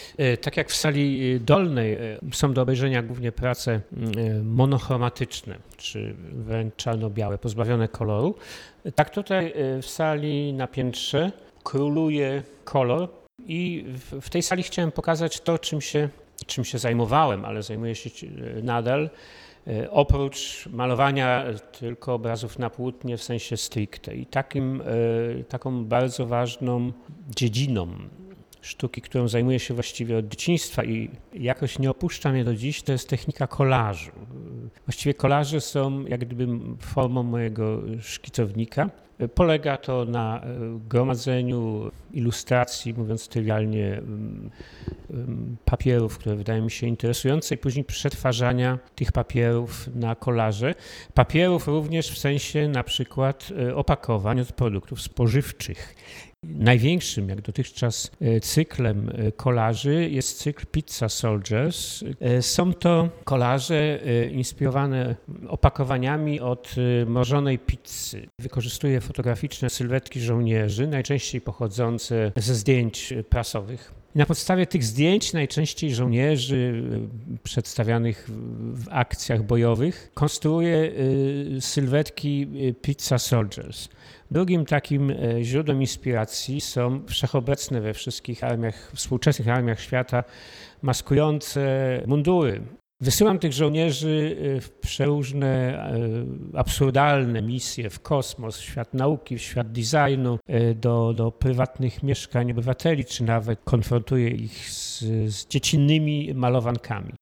Tak jak w sali dolnej są do obejrzenia głównie prace monochromatyczne, czy wręcz czarno-białe, pozbawione koloru, tak tutaj w sali na piętrze króluje kolor i w tej sali chciałem pokazać to, czym się zajmowałem, ale zajmuję się nadal, oprócz malowania tylko obrazów na płótnie w sensie stricte. I taką bardzo ważną dziedziną sztuki, którą zajmuję się właściwie od dzieciństwa i jakoś nie opuszcza mnie do dziś, to jest technika kolażu. Właściwie kolaże są jak gdyby formą mojego szkicownika. Polega to na gromadzeniu ilustracji, mówiąc trywialnie, papierów, które wydają mi się interesujące i później przetwarzania tych papierów na kolaże. Papierów również w sensie na przykład opakowań od produktów spożywczych. Największym, jak dotychczas, cyklem kolaży jest cykl Pizza Soldiers. Są to kolaże inspirowane opakowaniami od mrożonej pizzy. Wykorzystuję fotograficzne sylwetki żołnierzy, najczęściej pochodzące ze zdjęć prasowych. Na podstawie tych zdjęć najczęściej żołnierzy przedstawianych w akcjach bojowych konstruuję sylwetki Pizza Soldiers. Drugim takim źródłem inspiracji są wszechobecne we wszystkich współczesnych armiach świata maskujące mundury. Wysyłam tych żołnierzy w przeróżne absurdalne misje w kosmos, w świat nauki, w świat designu, do prywatnych mieszkań obywateli, czy nawet konfrontuję ich z dziecinnymi malowankami.